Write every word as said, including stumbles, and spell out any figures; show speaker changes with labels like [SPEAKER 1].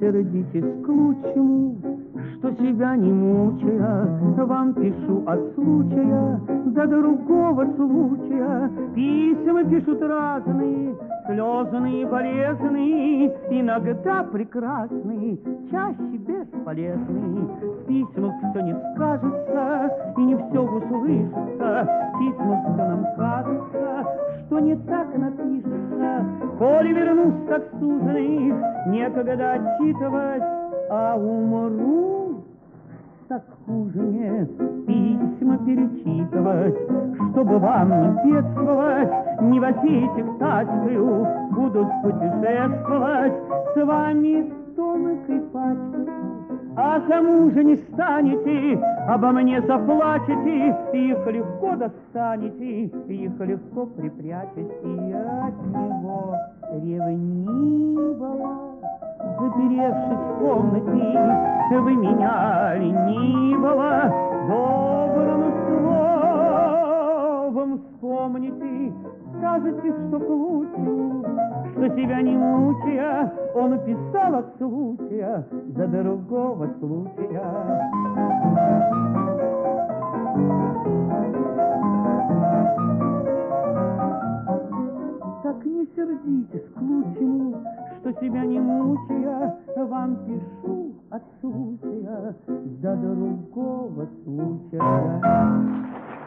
[SPEAKER 1] сердитесь к лучшему, что себя не мучая, вам пишу от случая до другого случая. Письма пишут разные, слезные, болезные, иногда прекрасные, чаще бесполезные. В письмах все не скажется, и не все услышится. В письмах все нам кажется, что не так напишется. Коли вернусь так суженый, некогда отчитывать, а умру, так хуже нет письма перечитывать. Чтобы вам не бедствовать, не возить тачкою, буду путешествовать с вами тонкой пачкой. А кому же не станете, обо мне заплачете, их легко достанете, их легко припрячете от него ревнивого. Заперевшись в комнате, вы меня ленивого добрым словом вспомните. Скажете, что к лучшему, что себя не мучая, он писал от случая до другого случая. Так не сердитесь к лучшему, что себя не мучая, вам пишу от случая до другого случая.